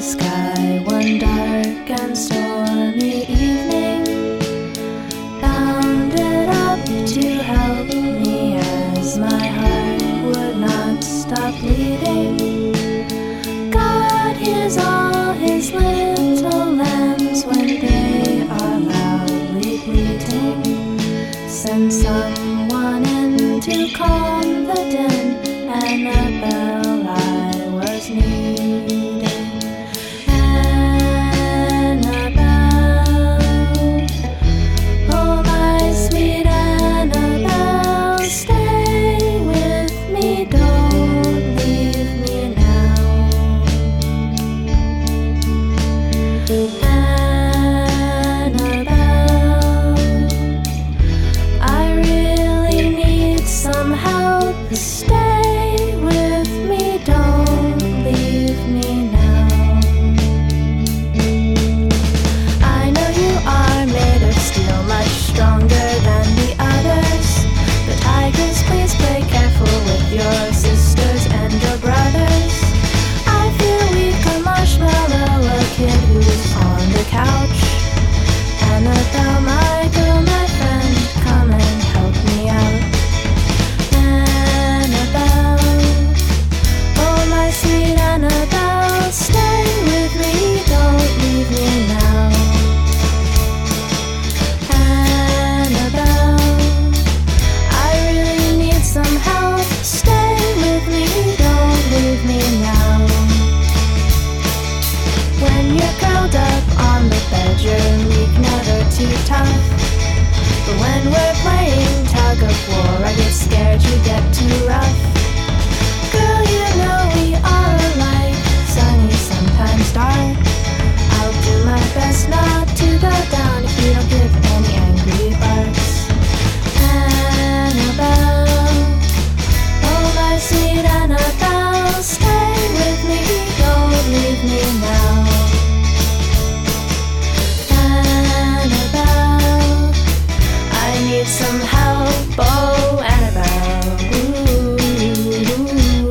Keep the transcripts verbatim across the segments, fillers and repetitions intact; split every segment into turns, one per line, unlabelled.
sky one dark and stormy evening, bounded up to help me as my heart would not stop bleeding. God hears all his little lambs when they are loudly bleating. Send someone in to calm the din, Annabelle I was needing. Annabelle, oh my sweet Annabelle, stay with me, don't leave me now. Annabelle, I really need some help. Stay with me, don't leave me now. I know you are made of steel, much stronger than the others, but tigers, please play careful with your sisters and your brothers. I feel weak, a marshmallow, a kid who's on the couch. Annabelle, my girl, my friend, come and help me out. Annabelle, oh my sweet Annabelle, stay with me, don't leave me now. Annabelle, I really need some help. Stay with me, don't leave me now. When you're curled up on the bed, you're weak, never too tough. But when we're playing tug of war, I get scared you get too rough. Girl, you know we are alike, sunny, sometimes dark. I'll do my best not to go down if you don't give any angry barks. Annabelle, oh my sweet Annabelle, stay with me, don't leave me now. Annabelle, I need some help, oh Annabelle. Ooh.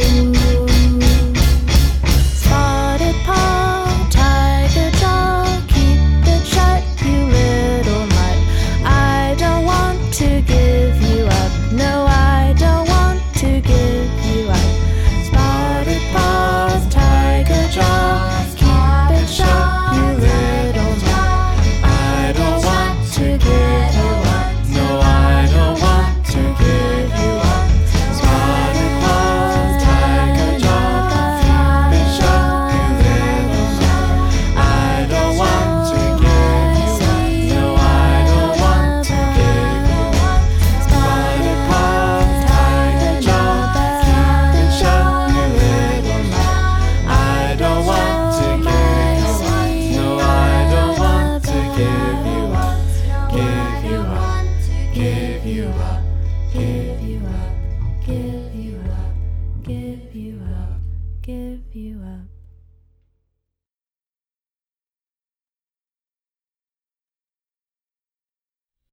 Spotted paw, tiger jaw, keep it shut, you little mutt. I don't want to give you up, no, I don't want to give you up. Spotted paw, tiger jaw, keep it shut, you little mutt. I don't want to give you up, no, I don't want to give you up. Spotted paw, tiger jaw, keep it shut, you little mutt. I don't want to give you up, no, I don't want to give you up. Spotted paw, tiger jaw, keep it shut, you little mutt. I don't want to give you up, no, I don't want to give you up, give you up, give you up, give you up, give